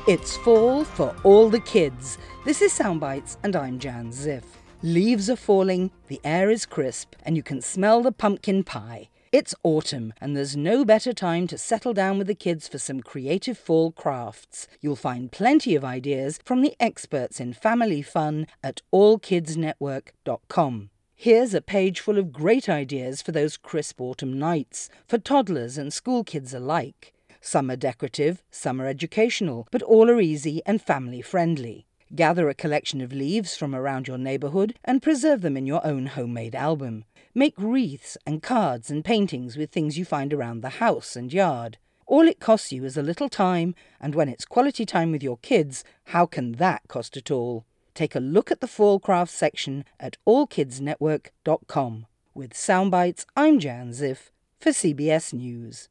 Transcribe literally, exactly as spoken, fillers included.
It's fall for all the kids. This is Soundbites and I'm Jan Ziff. Leaves are falling, the air is crisp, and you can smell the pumpkin pie. It's autumn, and there's no better time to settle down with the kids for some creative fall crafts. You'll find plenty of ideas from the experts in family fun at all kids network dot com. Here's a page full of great ideas for those crisp autumn nights, for toddlers and school kids alike. Some are decorative, some are educational, but all are easy and family friendly. Gather a collection of leaves from around your neighbourhood and preserve them in your own homemade album. Make wreaths and cards and paintings with things you find around the house and yard. All it costs you is a little time, and when it's quality time with your kids, how can that cost at all? Take a look at the fall craft section at all kids network dot com. With Soundbites, I'm Jan Ziff for C B S News.